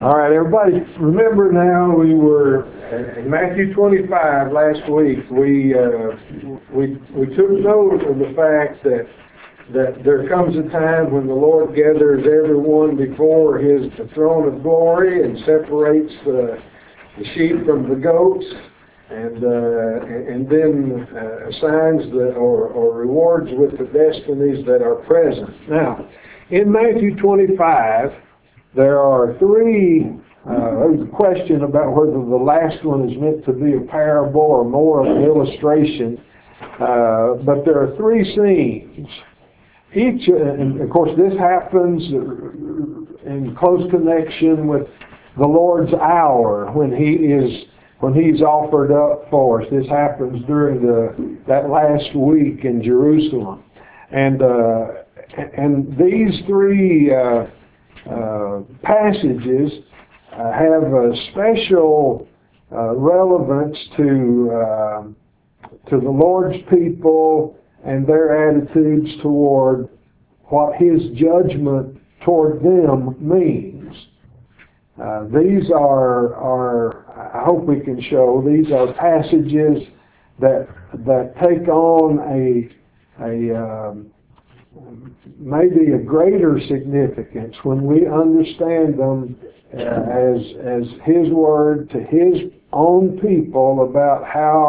All right, everybody, remember now we were in Matthew 25 last week. We took note of the fact that there comes a time when the Lord gathers everyone before His throne of glory and separates the sheep from the goats, and then assigns or rewards with the destinies that are present. Now, in Matthew 25. There are three, there's a question about whether the last one is meant to be a parable or more of an illustration, but there are three scenes. Each, and of course this happens in close connection with the Lord's hour when He's offered up for us. This happens during that last week in Jerusalem. And these three passages have a special relevance to the Lord's people and their attitudes toward what His judgment toward them means. These are, I hope we can show, these are passages that take on maybe a greater significance when we understand them as His word to His own people about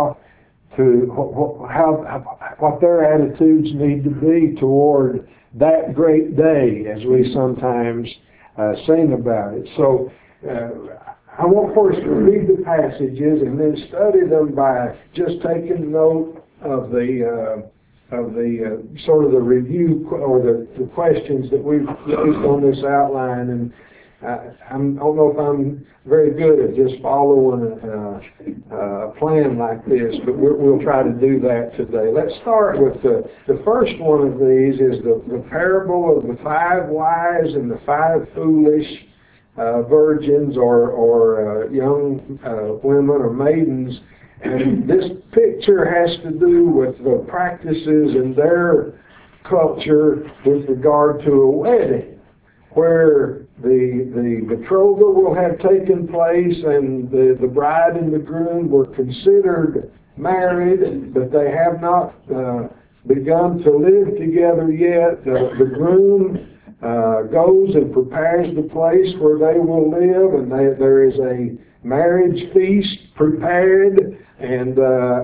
what their attitudes need to be toward that great day, as we sometimes sing about it. So I want for us to read the passages and then study them by just taking note of the sort of the review or the questions that we've used on this outline. And I don't know if I'm very good at just following a plan like this, but we'll try to do that today. Let's start with the first one of these is the parable of the 5 wise and the 5 foolish virgins or young women or maidens. And this picture has to do with the practices in their culture with regard to a wedding, where the betrothal will have taken place and the bride and the groom were considered married, but they have not begun to live together yet. The groom goes and prepares the place where they will live, and there is a marriage feast prepared, and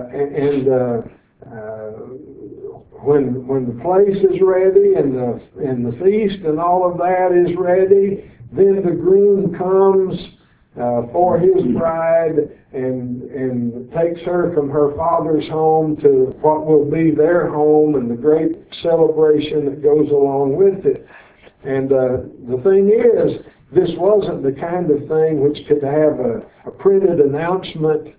when the place is ready and the feast and all of that is ready, then the groom comes for his bride and takes her from her father's home to what will be their home and the great celebration that goes along with it. And the thing is, this wasn't the kind of thing which could have a printed announcement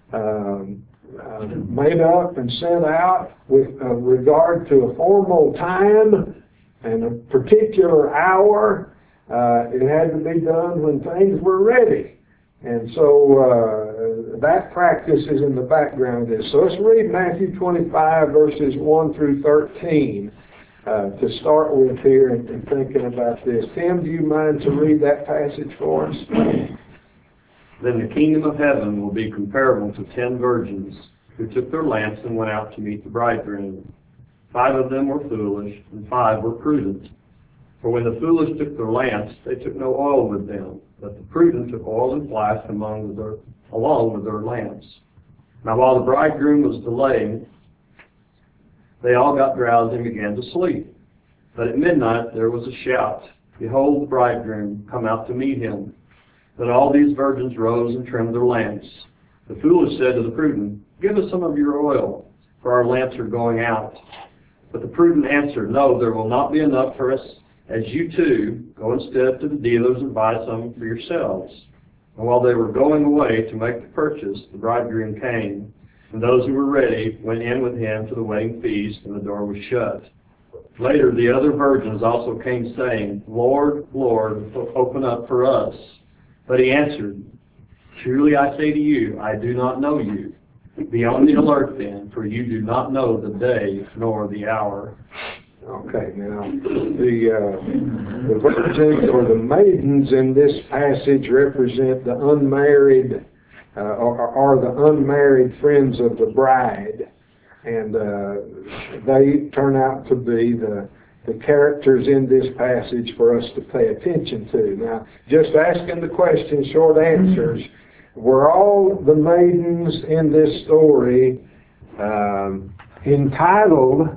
made up and sent out with regard to a formal time and a particular hour. It had to be done when things were ready. And so that practice is in the background of this. So let's read Matthew 25, verses 1 through 13. To start with here and thinking about this. Tim, do you mind to read that passage for us? Then the kingdom of heaven will be comparable to 10 virgins who took their lamps and went out to meet the bridegroom. 5 of them were foolish, and 5 were prudent. For when the foolish took their lamps, they took no oil with them, but the prudent took oil and flask along with their lamps. Now while the bridegroom was delaying, they all got drowsy and began to sleep. But at midnight there was a shout, "Behold, the bridegroom, come out to meet him." Then all these virgins rose and trimmed their lamps. The foolish said to the prudent, "Give us some of your oil, for our lamps are going out." But the prudent answered, "No, there will not be enough for us. As you too, go instead to the dealers and buy some for yourselves." And while they were going away to make the purchase, the bridegroom came. And those who were ready went in with him to the wedding feast, and the door was shut. Later the other virgins also came, saying, "Lord, Lord, open up for us." But he answered, "Truly I say to you, I do not know you. Be on the alert then, for you do not know the day nor the hour." Okay, now the virgins or the maidens in this passage represent the unmarried or the unmarried friends of the bride, and they turn out to be the characters in this passage for us to pay attention to. Now, just asking the question, short answers. Were all the maidens in this story entitled,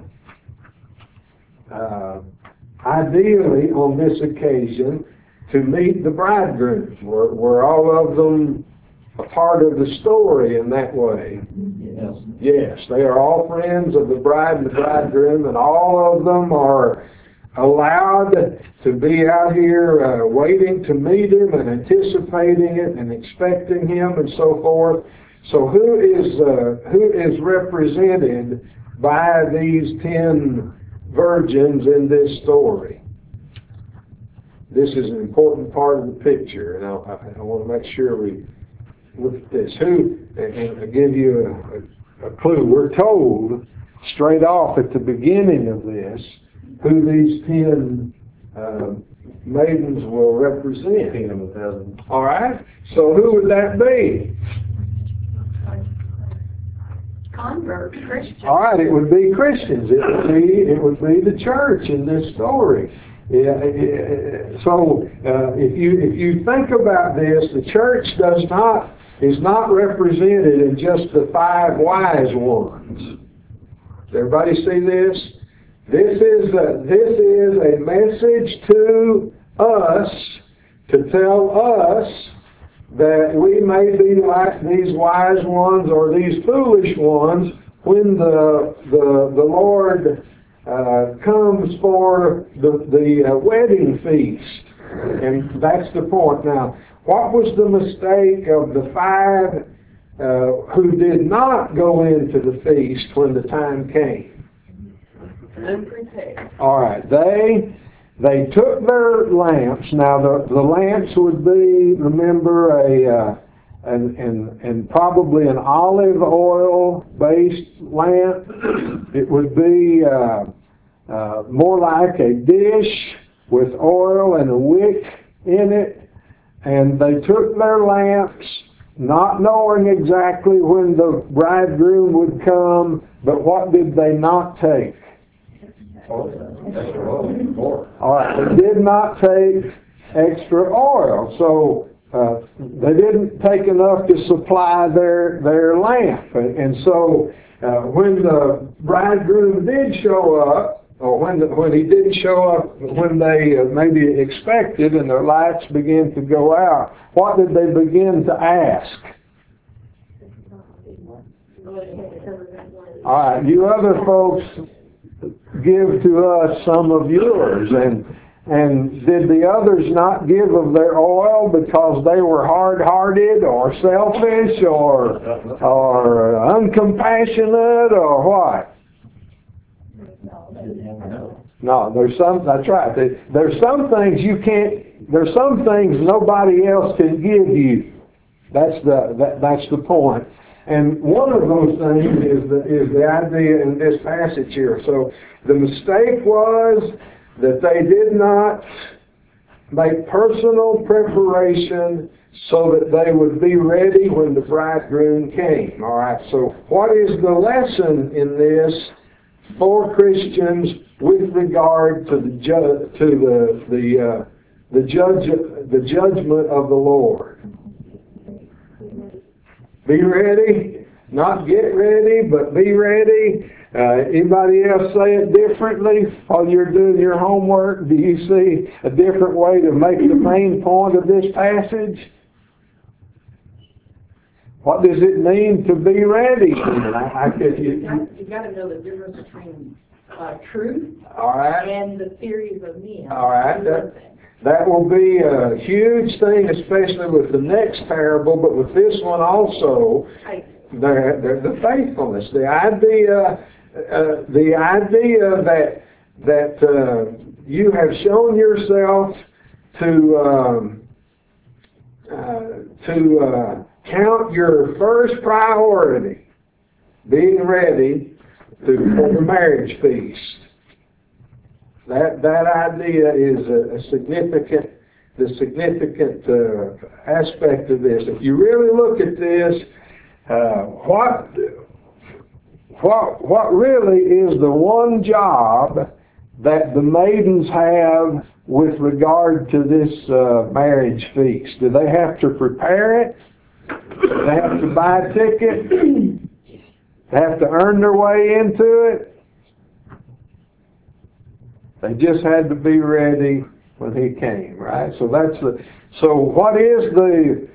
ideally on this occasion, to meet the bridegroom? Were all of them a part of the story in that way? Yes. Yes, they are all friends of the bride and the bridegroom, and all of them are allowed to be out here waiting to meet him and anticipating it and expecting him and so forth. So who is represented by these 10 virgins in this story? This is an important part of the picture, and I want to make sure we look at this. And I'll give you a clue. We're told straight off at the beginning of this who these 10 maidens will represent. Kingdom of heaven. All right. So who would that be? Converts, Christians. All right. It would be Christians. It would be the church in this story. Yeah, so if you think about this, the church is not represented in just the 5 wise ones. Does everybody see this? This is a message to us to tell us that we may be like these wise ones or these foolish ones when the Lord comes for the wedding feast. And that's the point. Now, what was the mistake of the 5 who did not go into the feast when the time came? Unprepared. All right, they took their lamps. Now the lamps would be, remember, and probably an olive oil based lamp. It would be more like a dish with oil and a wick in it. And they took their lamps, not knowing exactly when the bridegroom would come, but what did they not take? All right, they did not take extra oil, so they didn't take enough to supply their lamp. And so when the bridegroom did show up, or when he didn't show up when they maybe expected and their lights began to go out, what did they begin to ask? All right, you other folks, give to us some of yours. And did the others not give of their oil because they were hard-hearted or selfish or uncompassionate or what? No, that's right. There's some things there's some things nobody else can give you. That's the point. And one of those things is the idea in this passage here. So the mistake was that they did not make personal preparation so that they would be ready when the bridegroom came. All right. So what is the lesson in this for Christians with regard to the judgment of the Lord? Be ready, not get ready, but be ready. Anybody else say it differently while you're doing your homework? Do you see a different way to make the main point of this passage? What does it mean to be ready? You got to know the difference between truth and the theories of men. All right. That will be a huge thing, especially with the next parable, but with this one also. The faithfulness, the idea that you have shown yourself to count your first priority, being ready for the marriage feast. That idea is a significant aspect of this. If you really look at this, what really is the one job that the maidens have with regard to this marriage feast? Do they have to prepare it? Do they have to buy a ticket? They have to earn their way into it? They just had to be ready when he came, right? So what is the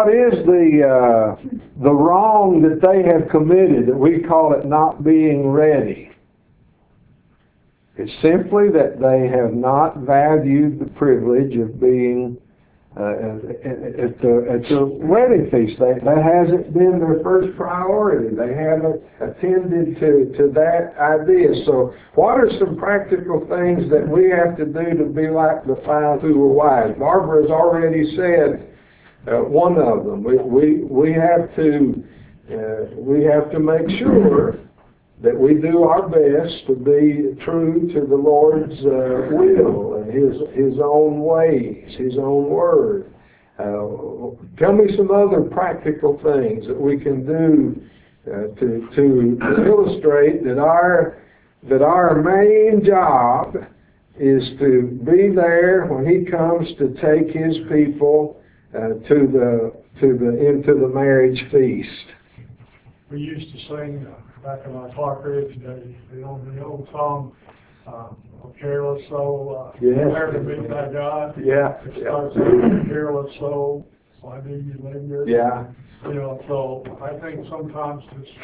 wrong that they have committed that we call it not being ready? It's simply that they have not valued the privilege of being at the wedding feast. That hasn't been their first priority. They haven't attended to that idea. So what are some practical things that we have to do to be like the 5 who were wise? Barbara has already said one of them. We have to make sure that we do our best to be true to the Lord's will and His own ways, His own word. Tell me some other practical things that we can do to illustrate that our main job is to be there when He comes to take His people into the marriage feast. We used to sing back in our Clark Ridge days, the old song, "Careless Soul, prepare to meet thy God." Yeah. It starts with, "Careless soul, why do you linger?" Yeah. So I think sometimes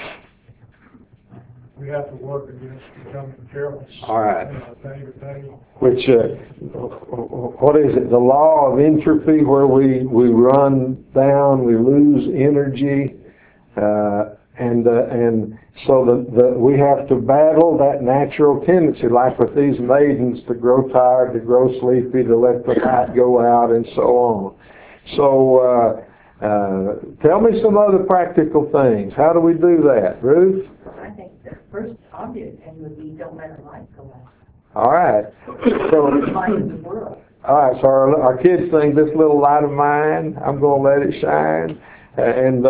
we have to work against becoming careless. All right. Day to day. Which, what is it? The law of entropy, where we run down, we lose energy, and so we have to battle that natural tendency, like with these maidens, to grow tired, to grow sleepy, to let the light go out, and so on. So, tell me some other practical things. How do we do that, Ruth? I think the first obvious thing would be don't let our light go out. All right. So, Light of the world. all right. So our kids sing, "This little light of mine, I'm going to let it shine." And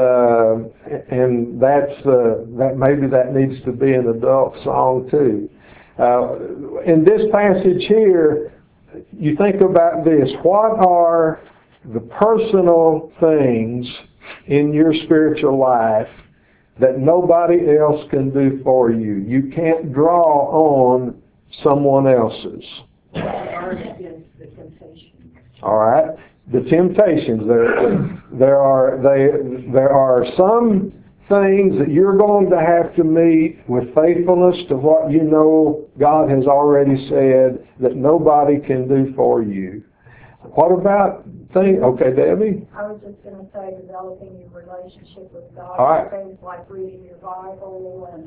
that maybe that needs to be an adult song too. In this passage here, you think about this. What are the personal things in your spiritual life that nobody else can do for you? You can't draw on someone else's. Ours is the temptation. All right. The temptations. There are some things that you're going to have to meet with faithfulness to what you know God has already said that nobody can do for you. What about things? Okay, Debbie? I was just going to say developing your relationship with God. All right. Things like reading your Bible and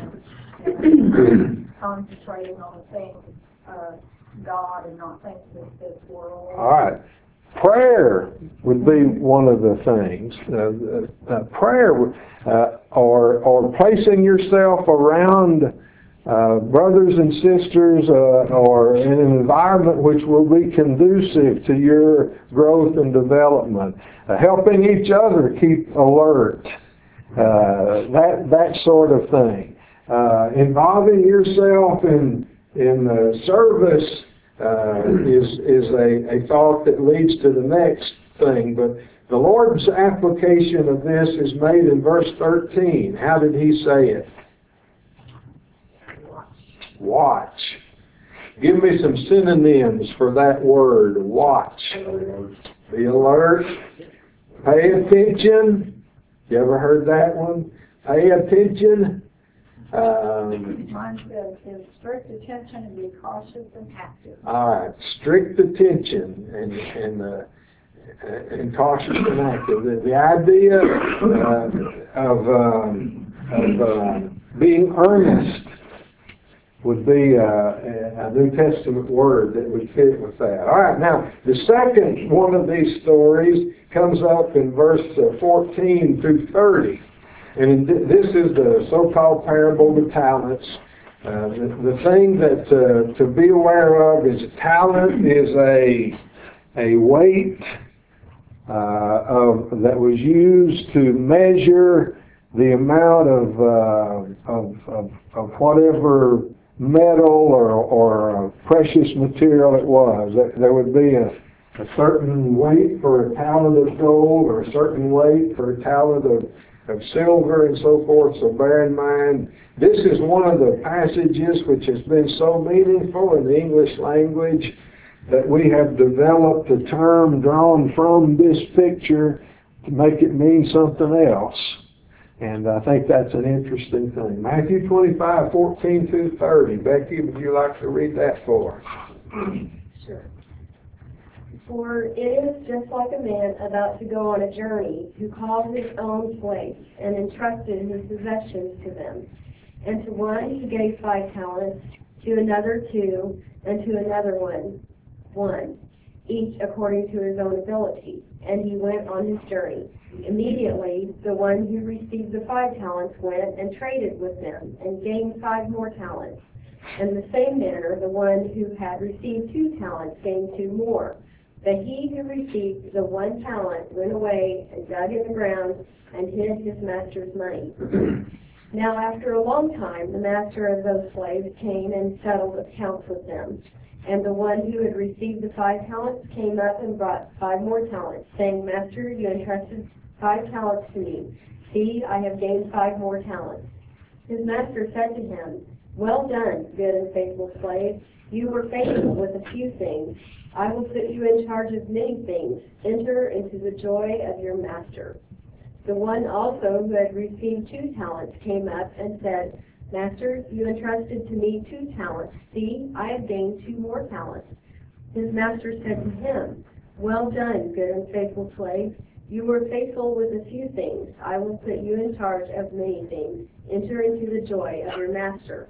concentrating on the things of God and not things of this world. All right. Prayer would be one of the things. Prayer or placing yourself around brothers and sisters or in an environment which will be conducive to your growth and development. Helping each other keep alert. That sort of thing. Involving yourself in service is a thought that leads to the next thing. But the Lord's application of this is made in verse 13. How did He say it? Watch. Give me some synonyms for that word, watch. Be alert. Pay attention. You ever heard that one? Pay attention. Mine says give strict attention and be cautious and active. All right, strict attention and cautious and active. The idea of being earnest would be a New Testament word that would fit with that. All right, now the second one of these stories comes up in verse 14 through 30. And this is the so-called parable of the talents. The thing that to be aware of is a talent is a weight that was used to measure the amount of whatever metal or precious material it was. There would be a certain weight for a talent of gold, or a certain weight for a talent of silver, and so forth. So bear in mind, this is one of the passages which has been so meaningful in the English language that we have developed a term drawn from this picture to make it mean something else. And I think that's an interesting thing. Matthew 25:14-30. Becky, would you like to read that for us? Sure. For it is just like a man about to go on a journey, who called his own slaves and entrusted his possessions to them. And to one he gave 5 talents, to another 2, and to another 1, each according to his own ability. And he went on his journey. Immediately the one who received the 5 talents went and traded with them, and gained 5 more talents. In the same manner the one who had received 2 talents gained 2 more. But he who received the 1 talent went away and dug in the ground and hid his master's money. Now after a long time the master of those slaves came and settled accounts with them. And the one who had received the 5 talents came up and brought 5 more talents, saying, Master, you entrusted 5 talents to me. See, I have gained 5 more talents. His master said to him, Well done, good and faithful slave. You were faithful with a few things. I will put you in charge of many things. Enter into the joy of your master. The one also who had received 2 talents came up and said, Master, you entrusted to me 2 talents. See, I have gained 2 more talents. His master said to him, Well done, good and faithful slave. You were faithful with a few things. I will put you in charge of many things. Enter into the joy of your master.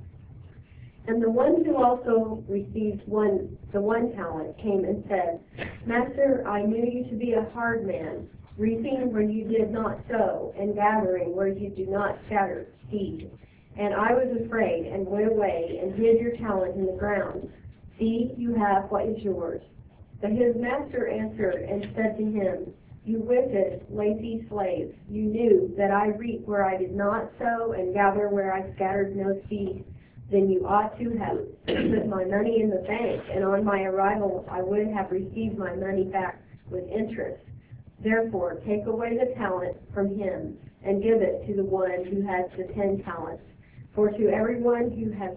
And the one who also received the 1 talent came and said, Master, I knew you to be a hard man, reaping where you did not sow, and gathering where you do not scatter seed. And I was afraid, and went away, and hid your talent in the ground. See, you have what is yours. But his master answered and said to him, You wicked, lazy slave, you knew that I reap where I did not sow, and gather where I scattered no seed. Then you ought to have put my money in the bank, and on my arrival I would have received my money back with interest. Therefore, take away the talent from him, and give it to the one who has the 10 talents. For to everyone who has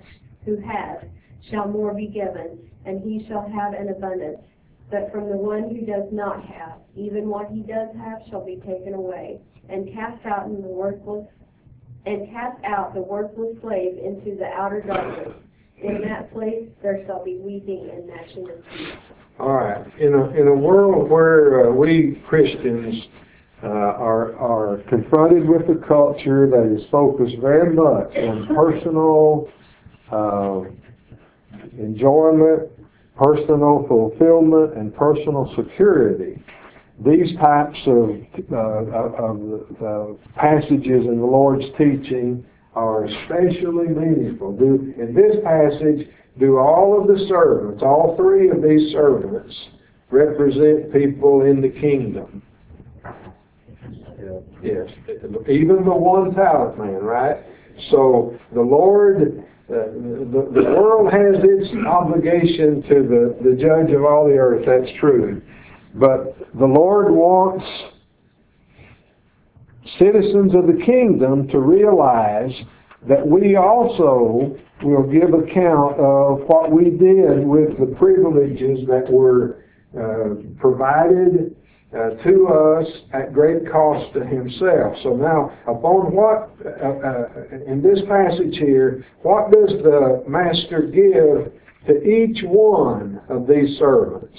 shall more be given, and he shall have an abundance. But from the one who does not have, even what he does have shall be taken away. And cast out the worthless slave into the outer darkness. In that place there shall be weeping and gnashing of teeth. All right. In a world where we Christians are confronted with a culture that is focused very much on personal enjoyment, personal fulfillment, and personal security, these types of passages in the Lord's teaching are especially meaningful. In this passage, do all of the servants, all 3 of these servants, represent people in the kingdom? Yes. Even the 1 talent man, right? So the Lord, the world has its obligation to the judge of all the earth, that's true. But the Lord wants citizens of the kingdom to realize that we also will give account of what we did with the privileges that were provided to us at great cost to himself. So now, upon what, in this passage here, what does the master give to each one of these servants?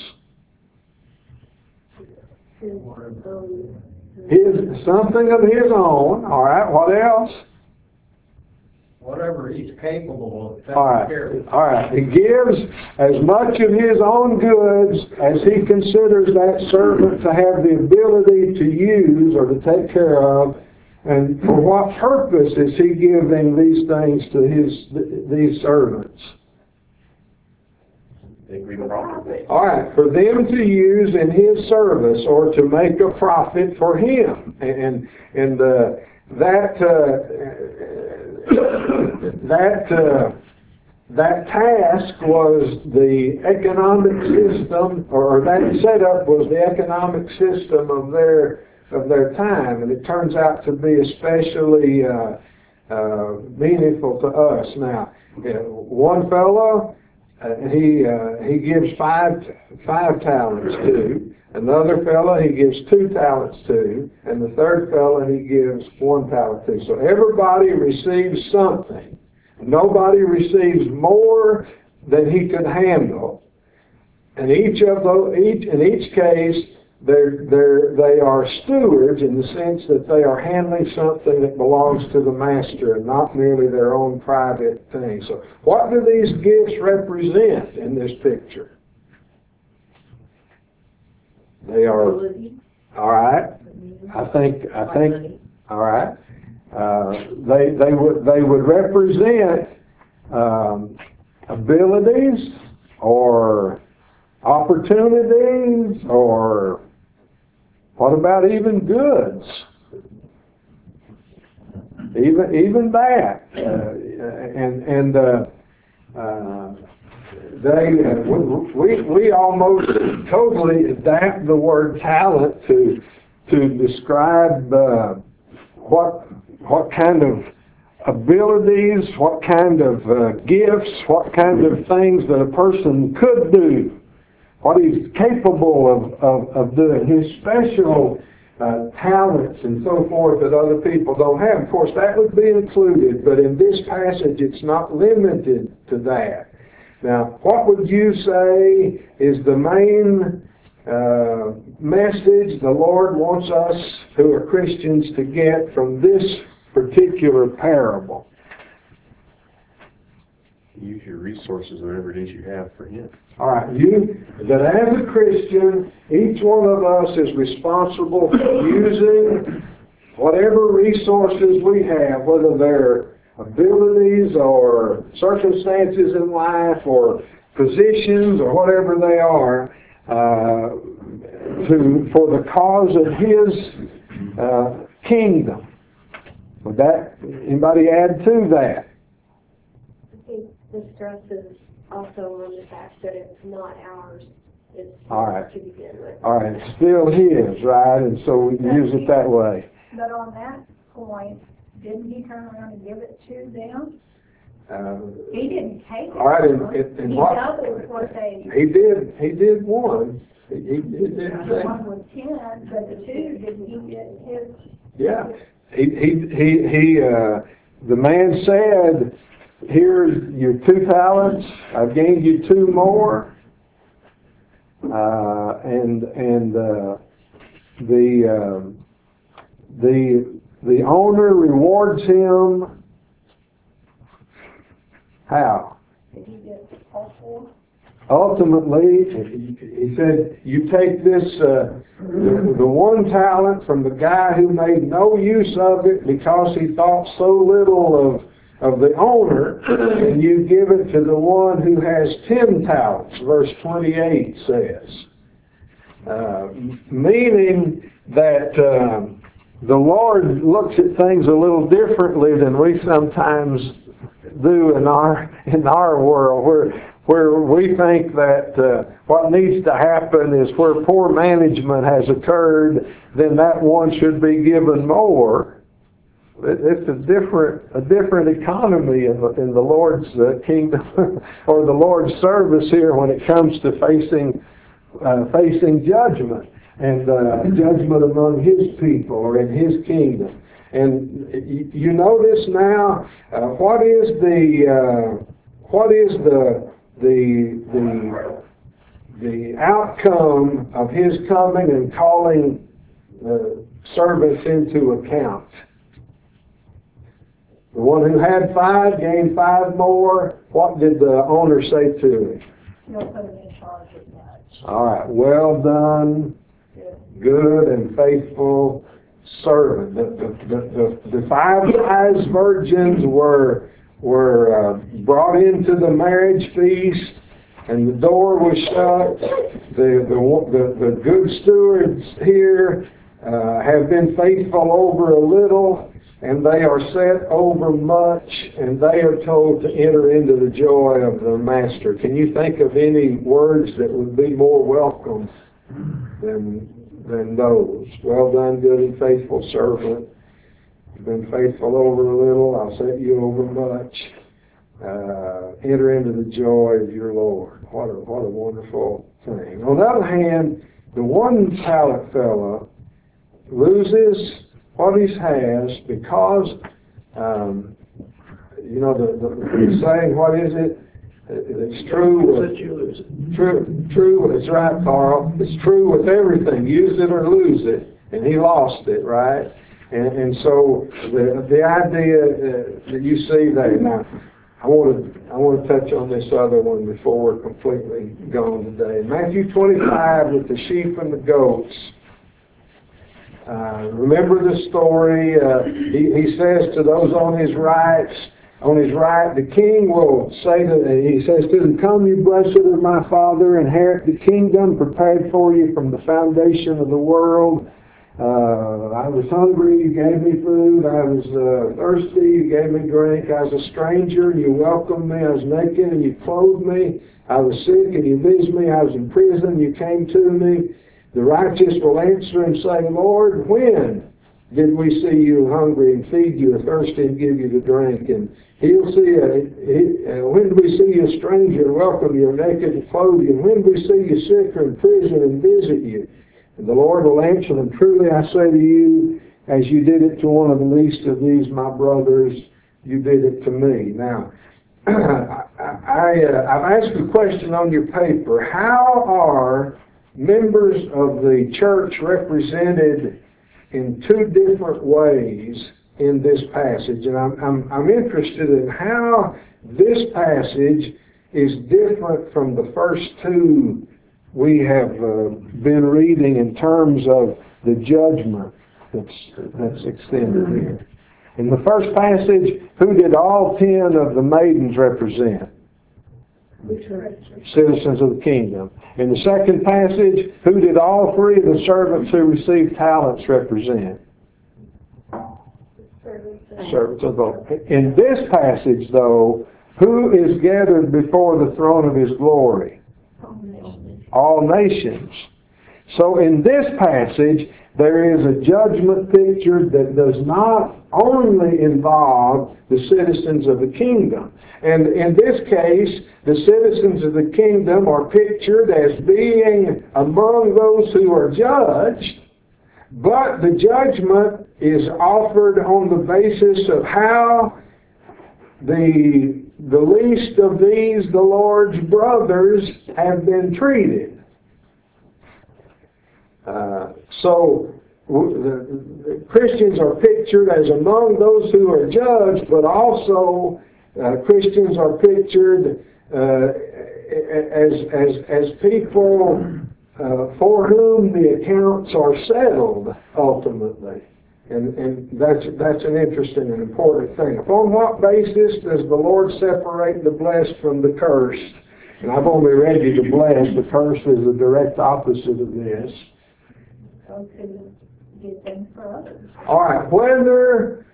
Something of his own. All right, what else? Whatever he's capable of. All right. He gives as much of his own goods as he considers that servant to have the ability to use or to take care of, And for what purpose is he giving these things to these servants? All right, for them to use in his service or to make a profit for him, and that task was the economic system, or that setup was the economic system of their time, and it turns out to be especially meaningful to us now. One fellow, he gives five talents to. Another fellow he gives 2 talents to, and the third fellow he gives 1 talent to. So everybody receives something. Nobody receives more than he could handle. And in each case, they are stewards in the sense that they are handling something that belongs to the master and not merely their own private thing. So what do these gifts represent in this picture? They are, all right. I think, all right. They would represent abilities or opportunities, or what about even goods? Even that, we almost totally adapt the word talent to describe what kind of abilities, what kind of gifts, what kind of things that a person could do, what he's capable of doing, his special talents and so forth that other people don't have. Of course, that would be included, but in this passage it's not limited to that. Now, what would you say is the main message the Lord wants us who are Christians to get from this particular parable? Use your resources, whatever it is you have, for Him. All right, that as a Christian, each one of us is responsible for using whatever resources we have, whether they're abilities or circumstances in life or positions or whatever they are, for the cause of His kingdom. Would anybody add to that? I think the stress is also on the fact that it's not ours. It's All right. to begin with. All right, it's still His, right? And so we can use it that way. But on that point, didn't he turn around and give it to them? He didn't take it. All right, he doubled what they... He did one. He did that. One was 10, but the 2, didn't he get his? Yeah. The man said, here's your 2 talents. I've gained you 2 more. The owner rewards him. How? Did he get all 4? Ultimately, he said, you take this, the 1 talent from the guy who made no use of it because he thought so little of the owner, and you give it to the one who has 10 talents, verse 28 says. Meaning that the Lord looks at things a little differently than we sometimes do in our world, where we think that what needs to happen is where poor management has occurred, then that one should be given more. It's a different economy in the Lord's kingdom or the Lord's service here when it comes to facing judgment and judgment among His people or in His kingdom. And you notice now what is the outcome of His coming and calling the servants into account. The one who had 5 gained 5 more. What did the owner say to him? You'll put him in charge of that. All right, well done, good and faithful servant. The five wise virgins were brought into the marriage feast, and the door was shut. The good stewards here have been faithful over a little, and they are set over much, and they are told to enter into the joy of the master. Can you think of any words that would be more welcome than those? Well done, good and faithful servant. You've been faithful over a little, I'll set you over much. Enter into the joy of your Lord. What a wonderful thing. On the other hand, the one talent fellow loses what he has because, the saying, what is it? It's true. True. It's right, Carl. It's true with everything. Use it or lose it. And he lost it, right? And so the idea that you see there now. I want to touch on this other one before we're completely gone today. In Matthew 25 with the sheep and the goats. Remember the story. He says to those on his right, the king will say he says to them, "Come, you blessed of my Father, inherit the kingdom prepared for you from the foundation of the world. I was hungry, you gave me food. I was thirsty, you gave me drink. I was a stranger, and you welcomed me. I was naked, and you clothed me. I was sick, and you visited me. I was in prison, and you came to me." The righteous will answer and say, "Lord, when did we see you hungry and feed you, or thirsty and give you to drink?" And he'll say, "When did we see you a stranger and welcome you, or naked and clothe you? And when did we see you sick or in prison and visit you?" And the Lord will answer them, "Truly I say to you, as you did it to one of the least of these my brothers, you did it to me." Now, I've asked a question on your paper. How are members of the church represented in two different ways in this passage? And I'm interested in how this passage is different from the first two we have been reading in terms of the judgment that's extended here. In the first passage, who did all 10 of the maidens represent? Citizens of the kingdom. In the second passage, who did all 3 of the servants who received talents represent? Servants of the Lord. In this passage, though, who is gathered before the throne of his glory? All nations. So in this passage, there is a judgment picture that does not only involve the citizens of the kingdom. And in this case, the citizens of the kingdom are pictured as being among those who are judged, but the judgment is offered on the basis of how the least of these, the Lord's brothers, have been treated. So the Christians are pictured as among those who are judged, but also Christians are pictured as people for whom the accounts are settled ultimately. And that's an interesting and important thing. Upon what basis does the Lord separate the blessed from the cursed? And I've only read you the blessed. The cursed is the direct opposite of this. So to get them for others. All right. Whether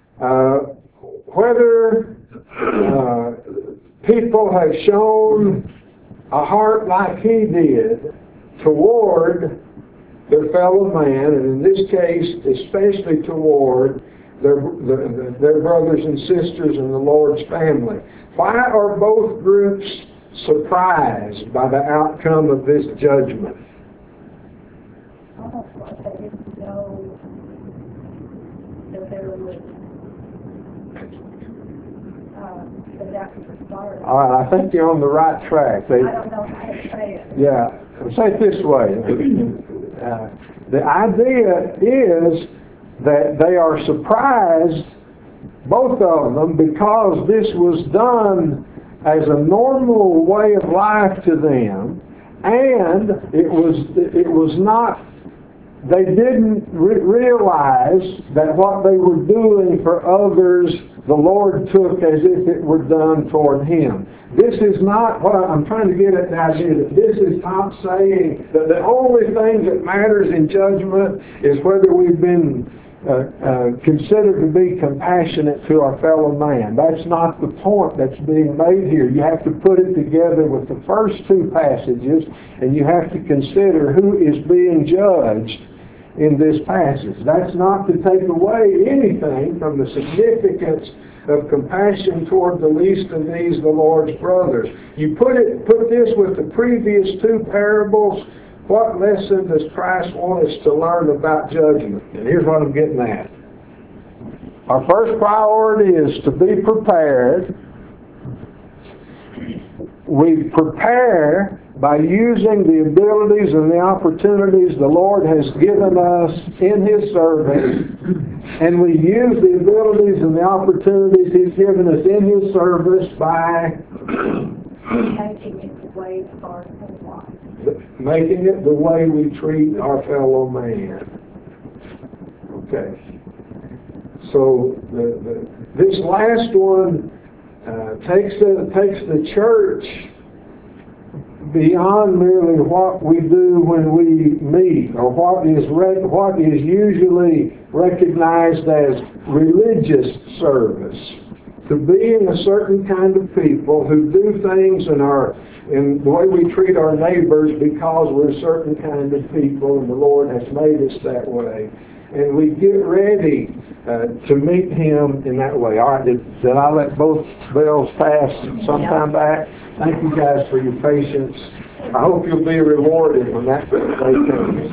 people have shown a heart like he did toward their fellow man, and in this case, especially toward their brothers and sisters in the Lord's family. Why are both groups surprised by the outcome of this judgment? Almost like they didn't know that they were that was required. All right, I think you're on the right track. I don't know how to say it. Yeah, say it this way. The idea is that they are surprised, both of them, because this was done as a normal way of life to them, and it was not they didn't realize that what they were doing for others, the Lord took as if it were done toward Him. This is not what I'm trying to get at the idea that this is not saying that the only thing that matters in judgment is whether we've been considered to be compassionate to our fellow man. That's not the point that's being made here. You have to put it together with the first two passages, and you have to consider who is being judged in this passage. That's not to take away anything from the significance of compassion toward the least of these, the Lord's brothers. You put this with the previous two parables. What lesson does Christ want us to learn about judgment? And here's what I'm getting at. Our first priority is to be prepared. We prepare by using the abilities and the opportunities the Lord has given us in His service. And we use the abilities and the opportunities He's given us in His service by Making it the way our life. making it the way we treat our fellow man. Okay. So this last one takes the church beyond merely what we do when we meet, or what is usually recognized as religious service, to being a certain kind of people who do things in the way we treat our neighbors because we're a certain kind of people and the Lord has made us that way. And we get ready to meet Him in that way. All right, did I let both bells pass sometime back? Thank you guys for your patience. I hope you'll be rewarded when that day comes.